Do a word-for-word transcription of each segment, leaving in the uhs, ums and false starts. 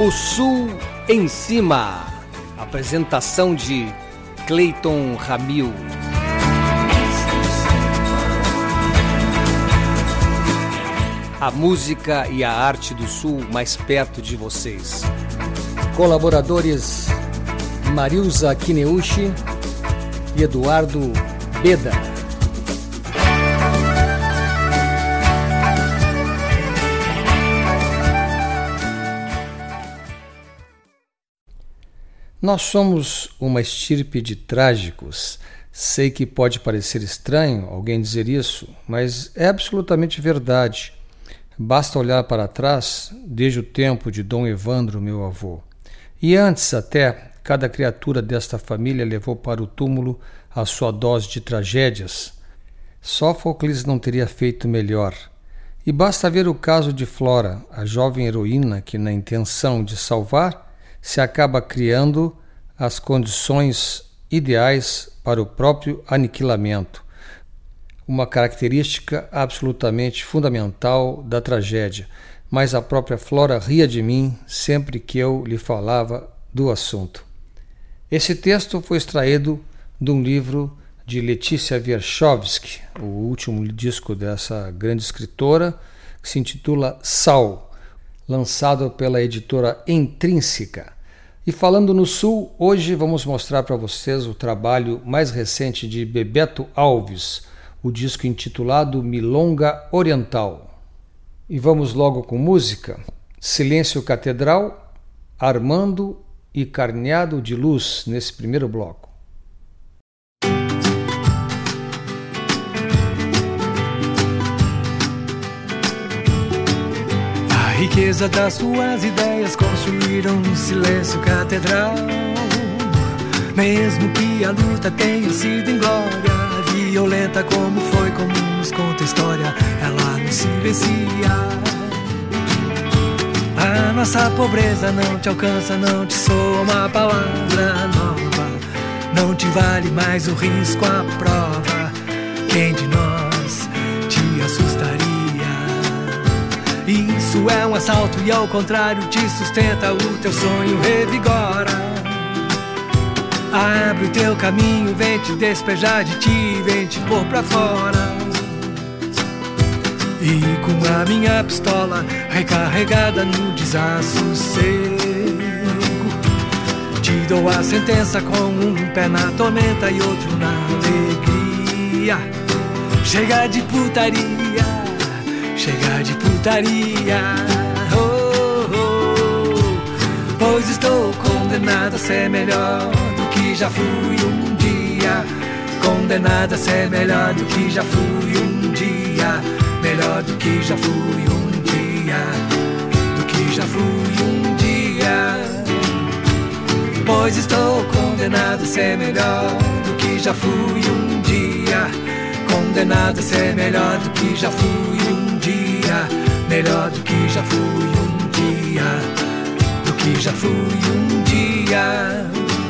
O Sul em Cima. Apresentação de Cleiton Ramil. A música e a arte do Sul mais perto de vocês. Colaboradores Marilza Kineuchi e Eduardo Beda. Nós somos uma estirpe de trágicos. Sei que pode parecer estranho alguém dizer isso, mas é absolutamente verdade. Basta olhar para trás, desde o tempo de Dom Evandro, meu avô. E antes até, cada criatura desta família levou para o túmulo a sua dose de tragédias. Sófocles não teria feito melhor. E basta ver o caso de Flora, a jovem heroína que, na intenção de salvar, se acaba criando as condições ideais para o próprio aniquilamento. Uma característica absolutamente fundamental da tragédia, mas a própria Flora ria de mim sempre que eu lhe falava do assunto. Esse texto foi extraído de um livro de Letícia Wierchowski, o último disco dessa grande escritora, que se intitula Sal, lançado pela editora Intrínseca. E falando no Sul, hoje vamos mostrar para vocês o trabalho mais recente de Bebeto Alves, o disco intitulado Milonga Oriental. E vamos logo com música. Silêncio Catedral, Armando e Carneado de Luz, nesse primeiro bloco. A riqueza das suas ideias construíram no silêncio catedral. Mesmo que a luta tenha sido inglória, violenta como foi, como nos conta a história, ela nos silencia. A nossa pobreza não te alcança, não te soa uma palavra nova, não te vale mais o risco, a prova. Quem de nós te assustaria? Isso é um assalto e ao contrário te sustenta, o teu sonho revigora. Abre o teu caminho, vem te despejar de ti, vem te pôr pra fora. E com a minha pistola recarregada no desassossego, te dou a sentença com um pé na tormenta e outro na alegria. Chega de putaria, chega de putaria, oh, oh, pois estou condenado a ser melhor do que já fui um dia. Condenado a ser melhor do que já fui um dia. Melhor do que já fui um dia. Do que já fui um dia. Pois estou condenado a ser melhor do que já fui um dia. Condenado a ser melhor do que já fui um dia. Melhor do que já fui um dia. Do que já fui um dia.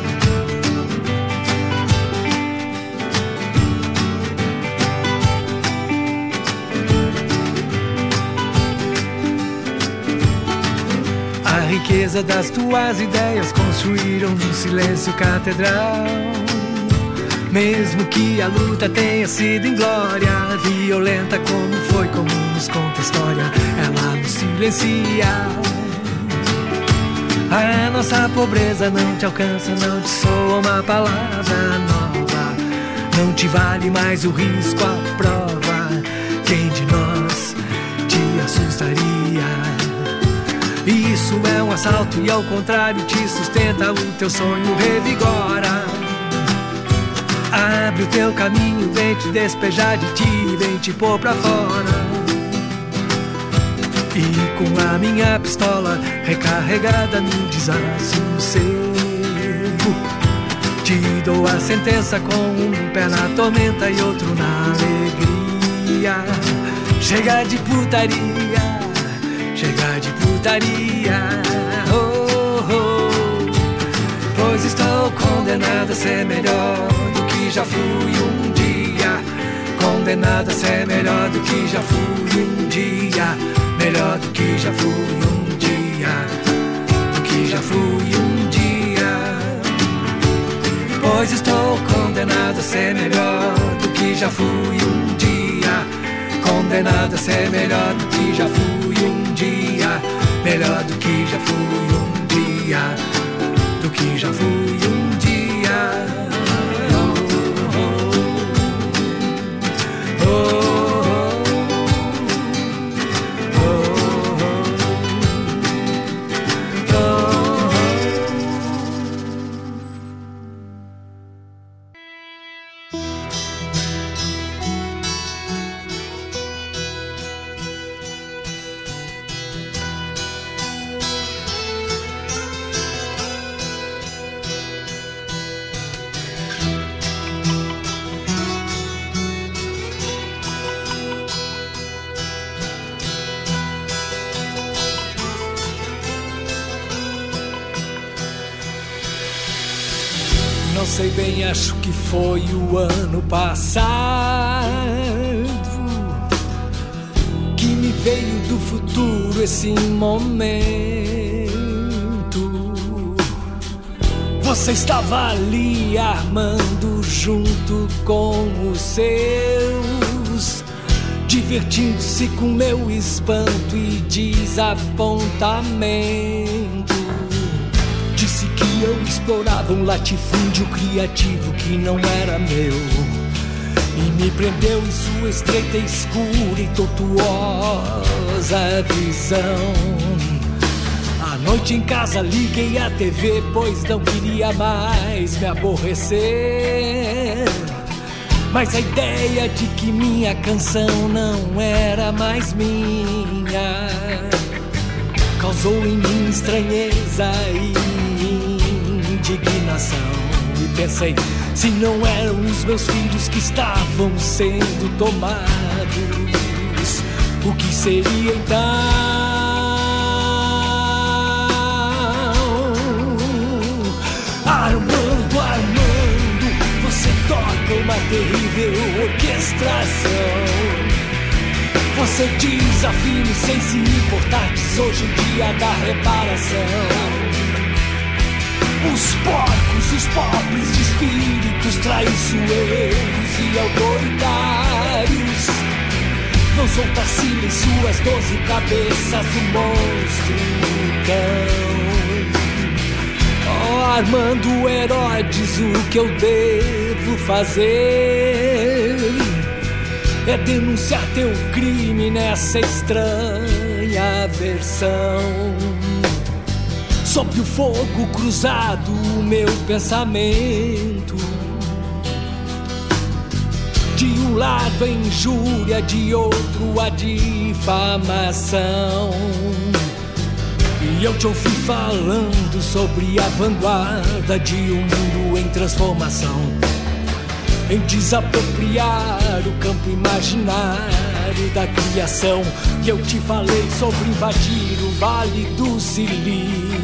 A riqueza das tuas ideias construíram no silêncio catedral. Mesmo que a luta tenha sido inglória, violenta como foi, como nos conta a história, ela nos silencia. A nossa pobreza não te alcança, não te soa uma palavra nova, não te vale mais o risco, a prova. Quem de nós te assustaria? Isso é um assalto e ao contrário te sustenta, o teu sonho revigora. Abre o teu caminho, vem te despejar de ti, vem te pôr pra fora. E com a minha pistola recarregada no desassossego, te dou a sentença com um pé na tormenta e outro na alegria. Chega de putaria, chega de putaria, oh, oh, pois estou condenado a ser melhor do que já fui um dia. Condenado a ser melhor do que já fui um dia. Melhor do que já fui um dia. Do que já fui um dia. Pois estou condenado a ser melhor do que já fui um dia. Condenado a ser melhor do que já fui um dia. Melhor do que já fui um dia. Do que já fui um dia. Oh, oh, oh, oh. Não sei bem, acho que foi o ano passado que me veio do futuro esse momento. Você estava ali armando junto com os seus, divertindo-se com meu espanto e desapontamento. Disse que eu explorava um latifúndio criativo que não era meu, e me prendeu em sua estreita, escura e tortuosa visão. À noite em casa liguei a T V, pois não queria mais me aborrecer. Mas a ideia de que minha canção não era mais minha causou em mim estranheza e indignação. E pensei, se não eram os meus filhos que estavam sendo tomados, o que seria então? Armando, Armando, você toca uma terrível orquestração. Você desafia-me sem se importar, diz hoje o dia da reparação. Os porcos, os pobres de espíritos traiçoeiros e autoritários vão soltar-se em suas doze cabeças o monstro cão. Oh, Armando Herodes, o que eu devo fazer é denunciar teu crime nessa estranha versão. Sob o fogo cruzado, o meu pensamento. De um lado a injúria, de outro a difamação. E eu te ouvi falando sobre a vanguarda de um mundo em transformação, em desapropriar o campo imaginário da criação. E eu te falei sobre invadir o Vale do Silício.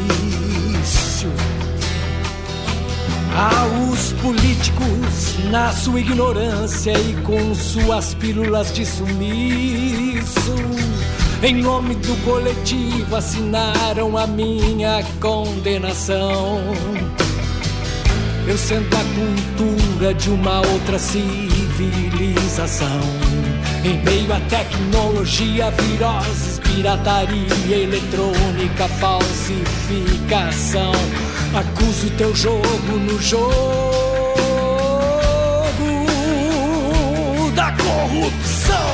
Aos políticos, na sua ignorância e com suas pílulas de sumiço, em nome do coletivo assinaram a minha condenação. Eu sendo a cultura de uma outra civilização, em meio à tecnologia, viroses, pirataria eletrônica, falsificação, acuso teu jogo no jogo da corrupção.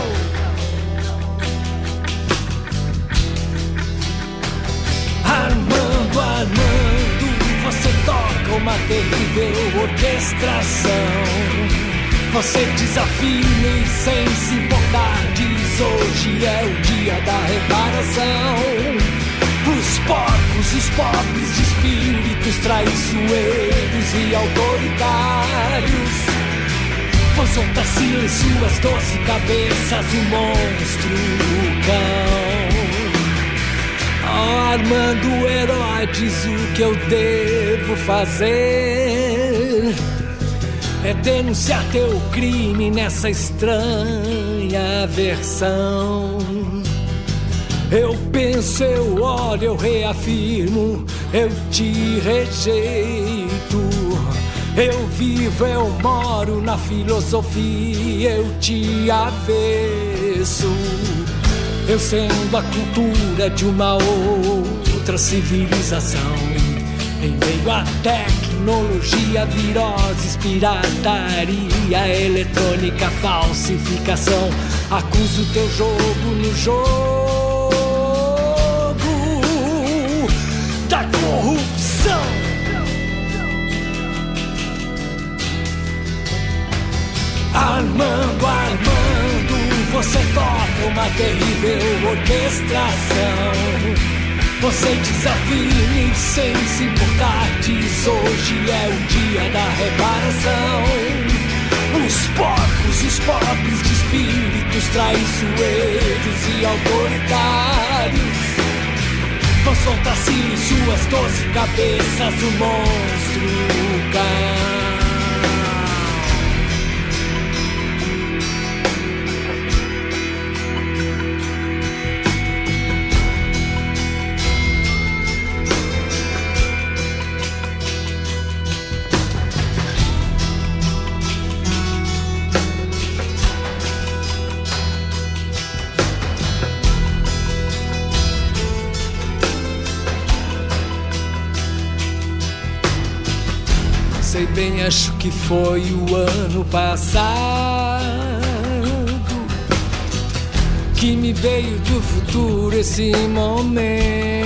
Armando, Armando, você toca uma terrível orquestração. Você desafia-me sem se importar, diz hoje é o dia da reparação. Os porcos, os pobres de espíritos traiçoeiros e autoritários vão soltar-se em suas doze cabeças o monstro cão. Oh, Armando Herodes, o que eu devo fazer é denunciar teu crime nessa estranha versão. Eu penso, eu olho, eu reafirmo, eu te rejeito. Eu vivo, eu moro na filosofia, eu te avesso. Eu sendo a cultura de uma outra civilização, em meio à tecnologia, viroses, pirataria, eletrônica, falsificação. Acuso teu jogo no jogo da corrupção. Armando, armando, você toca uma terrível orquestração. Você desafia sem se importar, diz hoje é o dia da reparação. Os porcos, os pobres de espíritos traiçoeiros e autoritários vão soltar-se em suas doze cabeças o monstro cão. Sei bem, acho que foi o ano passado que me veio do futuro esse momento.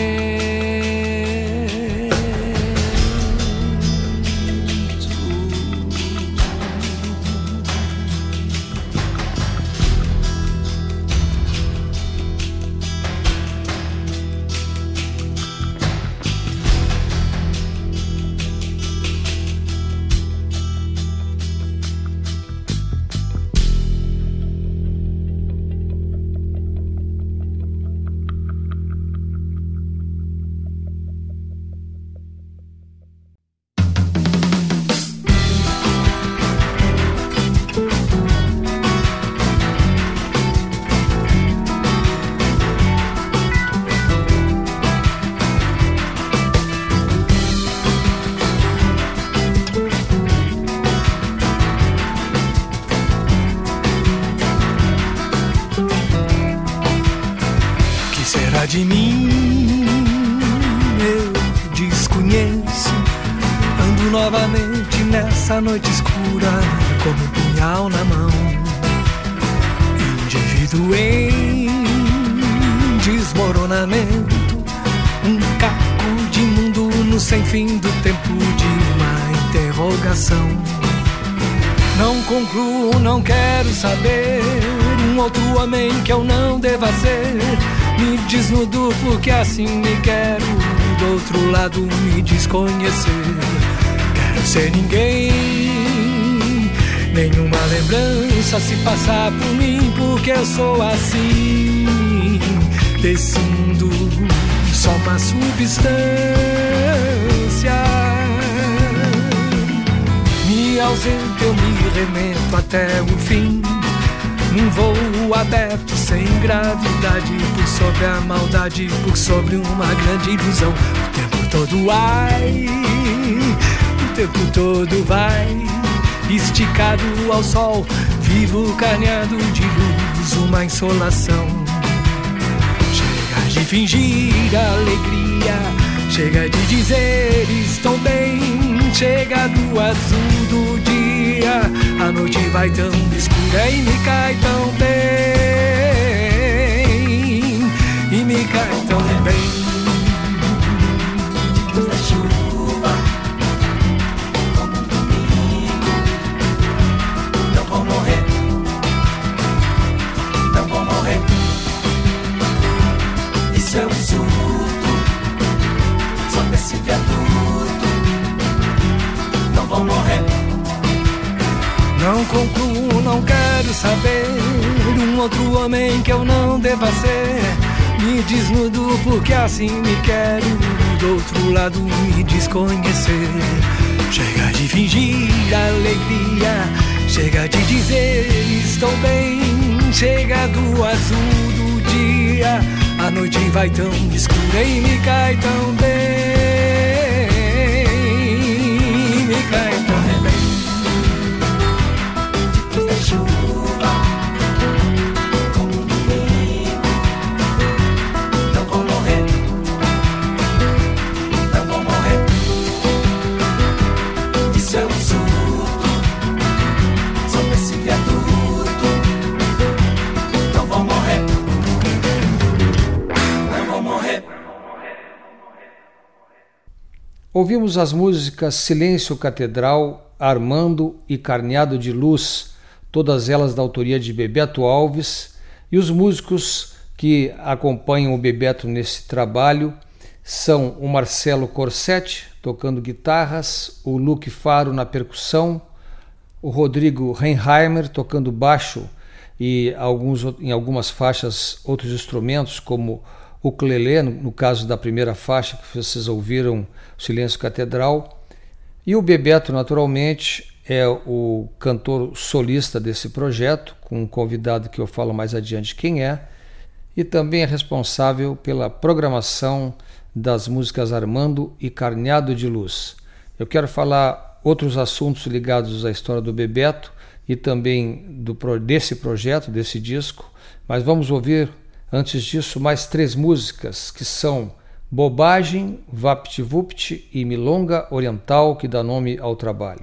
De mim eu desconheço. Ando novamente nessa noite escura, como um punhal na mão. Indivíduo em desmoronamento, um caco de mundo no sem fim do tempo de uma interrogação. Não concluo, não quero saber um outro homem que eu não deva ser. Me desnudo porque assim me quero, do outro lado me desconhecer. Quero ser ninguém, nenhuma lembrança se passar por mim, porque eu sou assim, desse mundo só uma substância. Me ausento, eu me remento até o fim, num voo aberto, sem gravidade, por sobre a maldade, por sobre uma grande ilusão. O tempo todo ai, o tempo todo vai, esticado ao sol, vivo carneado de luz, uma insolação. Chega de fingir alegria, chega de dizer estou bem, chega do azul do dia, a noite vai tão escura e me cai tão bem, e me cai tão bem. Depois da chuva, como um domingo, não vou morrer, não vou morrer. Isso é um surto, sobre esse viaduto, não vou morrer. Não concluo, não quero saber um outro homem que eu não deva ser. Me desnudo porque assim me quero, do outro lado me desconhecer. Chega de fingir alegria, chega de dizer estou bem, chega do azul do dia, a A noite vai tão escura e me cai tão bem, me cai tão bem. Depois da chuva, como um domingo, não vou morrer, não vou morrer. Isso é um surto sobre esse viaduto, não vou morrer, não vou morrer. Ouvimos as músicas Silêncio Catedral, Armando e Carneado de Luz, todas elas da autoria de Bebeto Alves, e os músicos que acompanham o Bebeto nesse trabalho são o Marcelo Corsetti, tocando guitarras, o Luke Faro na percussão, o Rodrigo Reinheimer tocando baixo e alguns, em algumas faixas outros instrumentos, como o ukulele, no, no caso da primeira faixa que vocês ouviram, Silêncio Catedral. E o Bebeto, naturalmente, é o cantor solista desse projeto, com um convidado que eu falo mais adiante quem é, e também é responsável pela programação das músicas Armando e Carneado de Luz. Eu quero falar outros assuntos ligados à história do Bebeto e também do, desse projeto, desse disco, mas vamos ouvir, antes disso, mais três músicas que são Bobagem, Vapt-Vupt e Milonga Oriental, que dá nome ao trabalho.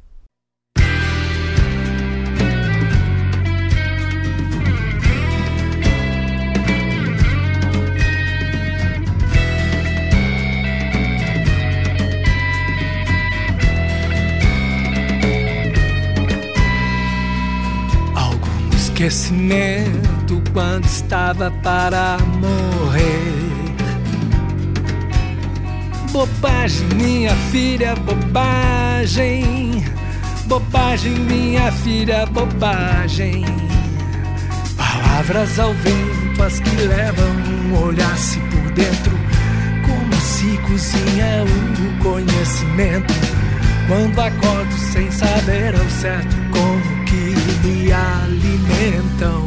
Algum esquecimento quando estava para morrer. Bobagem, minha filha, bobagem. Bobagem, minha filha, bobagem. Palavras ao vento, as que levam um olhar-se por dentro. Como se cozinha o conhecimento. Quando acordo sem saber ao certo como que me alimentam.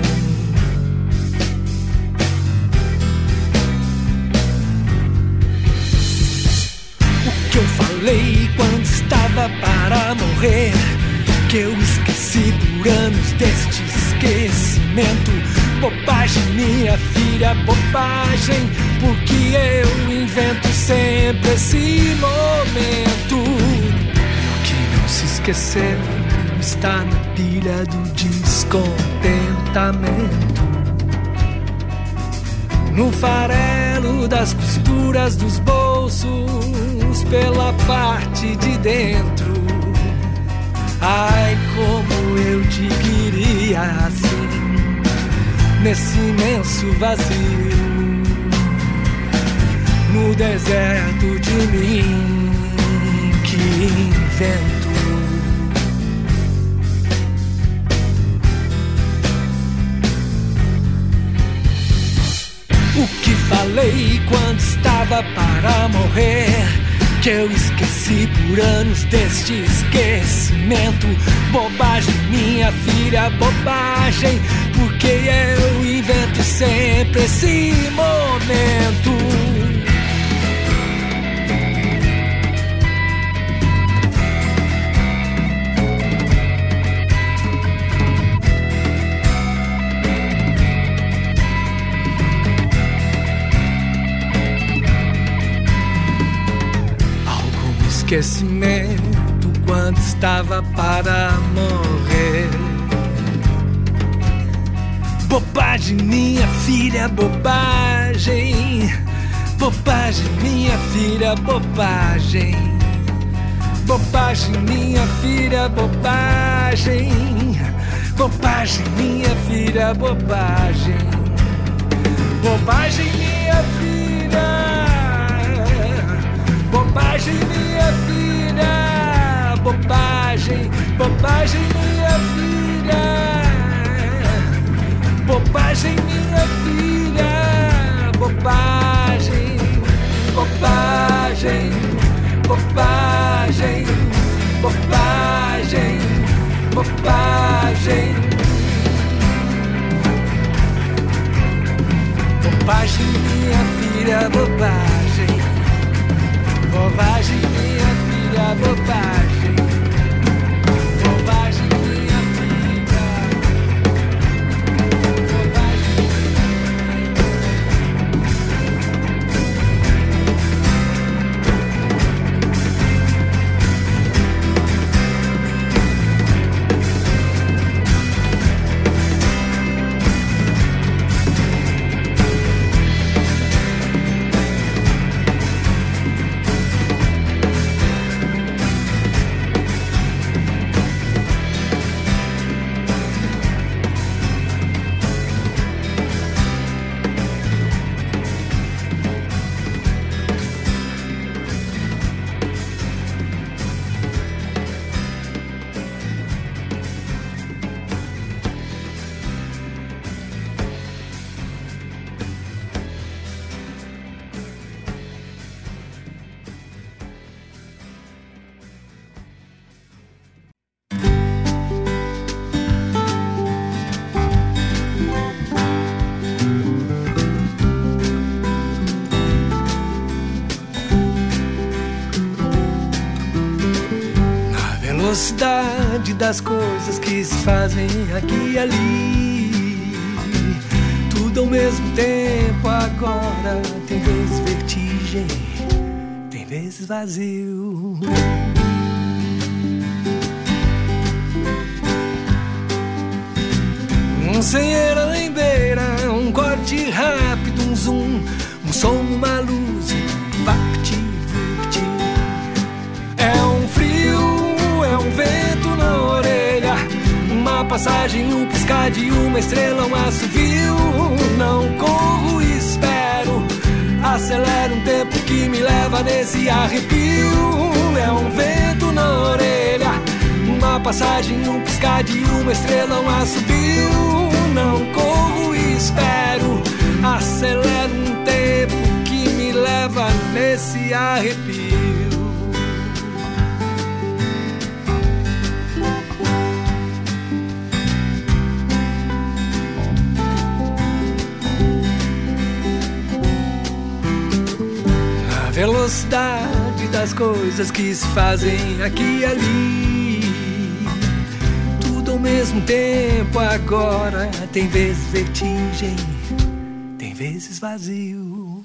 Que eu falei quando estava para morrer, que eu esqueci por anos deste esquecimento. Bobagem, minha filha, bobagem, porque eu invento sempre esse momento. O que não se esqueceu está na pilha do descontentamento, no farelo das costuras dos bolsos, pela parte de dentro. Ai, como eu te queria assim, nesse imenso vazio, no deserto de mim que invento. O que falei quando estava para morrer, que eu esqueci por anos deste esquecimento. Bobagem, minha filha, bobagem, porque eu invento sempre esse momento. Esquecimento quando estava para morrer. Bobagem, minha filha, bobagem. Bobagem, minha filha, bobagem. Bobagem, minha filha, bobagem. Bobagem, minha filha, bobagem. Bobagem, minha filha. Bobagem, minha filha, bobagem, bobagem, minha filha, bobagem, minha filha, bobagem, bobagem, bobagem, bobagem, bobagem, Bobagem, minha filha, bobagem. Bobagem, minha filha, bobagem. Bobagem, minha filha. Bobagem. Velocidade das coisas que se fazem aqui e ali, tudo ao mesmo tempo agora. Tem vezes vertigem, tem vezes vazio. Um senheira nem beira, um corte rápido, um zoom, um som, uma luz, um vapt-vupt. É um frio, é um vento na orelha, uma passagem, um piscar de uma estrela, um assovio. Não corro e espero, acelero um tempo que me leva nesse arrepio. É um vento na orelha, uma passagem, um piscar de uma estrela, um assovio. Não corro e espero, acelero um tempo que me leva nesse arrepio. Velocidade das coisas que se fazem aqui e ali, tudo ao mesmo tempo agora. Tem vezes vertigem, tem vezes vazio.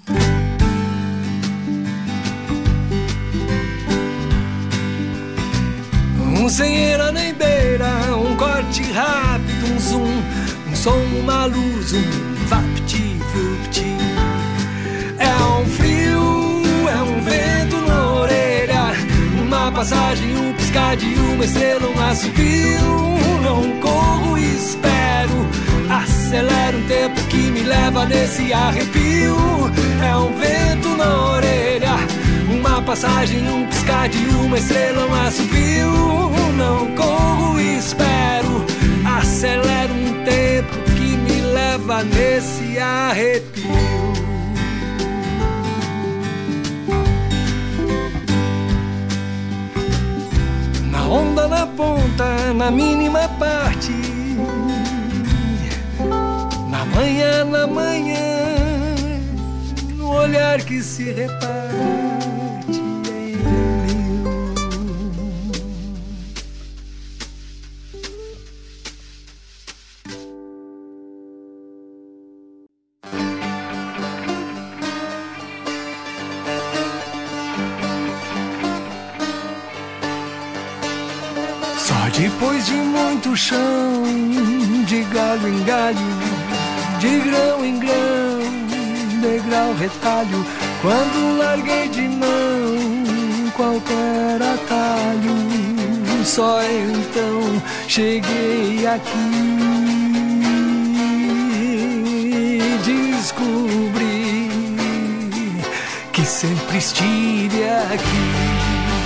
Um senheira nem beira, um corte rápido, um zoom, um som, uma luz, um vapt-vupt. É um frio, é um vento na orelha, uma passagem, um piscar de uma estrela, um assovio. Não corro e espero, acelero um tempo que me leva nesse arrepio. É um vento na orelha, uma passagem, um piscar de uma estrela, um assovio. Não corro e espero, acelero um tempo que me leva nesse arrepio. Onda na ponta, na mínima parte, na manhã, na manhã, no olhar que se reparte em mil. Depois de muito chão, de galho em galho, de grão em grão, degrau, retalho, quando larguei de mão qualquer atalho, só então cheguei aqui, descobri que sempre estive aqui.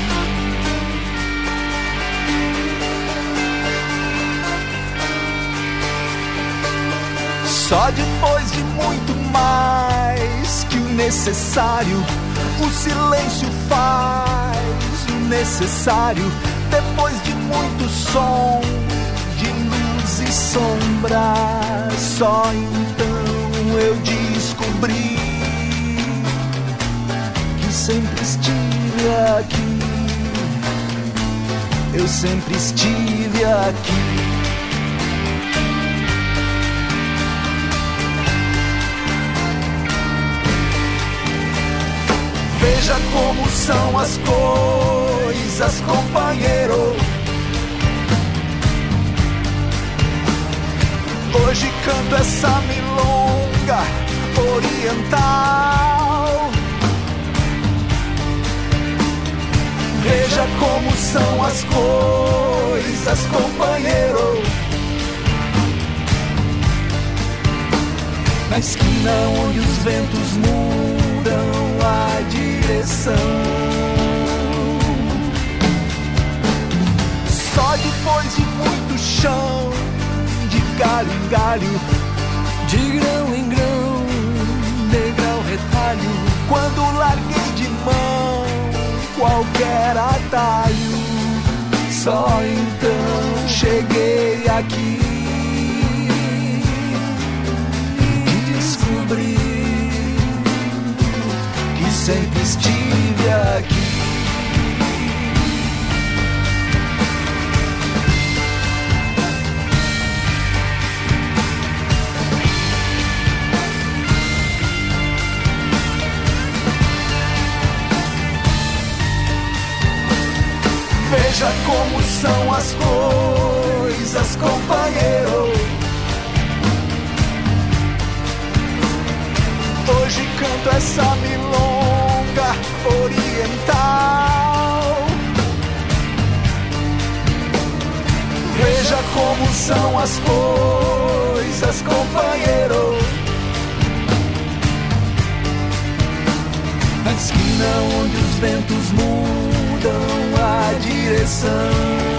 Só depois de muito mais que o necessário, o silêncio faz o necessário. Depois de muito som, de luz e sombra, só então eu descobri descobri que sempre estive aqui. Eu sempre estive aqui. Veja como são as coisas, companheiro. Hoje canto essa milonga oriental. Veja como são as coisas, companheiro. Na esquina onde os ventos mudam a direção. Só depois de muito chão, de galho em galho, de grão em grão, degrau retalho, quando larguei de mão qualquer atalho, só então cheguei aqui e descobri que sempre estive aqui. Veja como são as coisas, companheiro. Hoje canto essa milonga oriental. Veja como são as coisas, companheiro. Na esquina onde os ventos mudam a direção.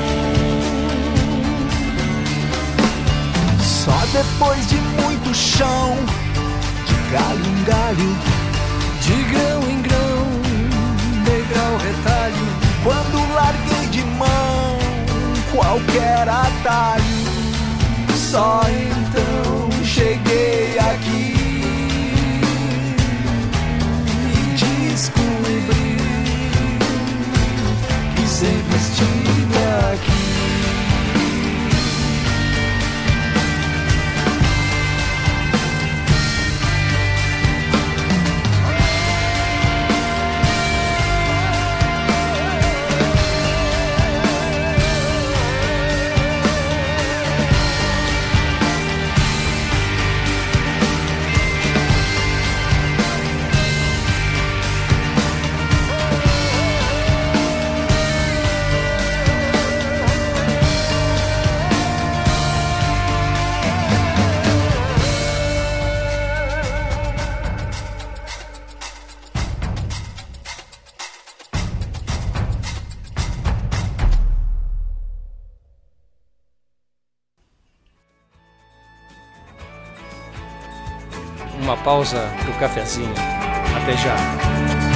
Só depois de muito chão, de galho em galho, de grão em grão, degrau retalho, quando larguei de mão qualquer atalho, só então cheguei aqui e descobri que sempre estive aqui. Uma pausa pro cafezinho. Até já.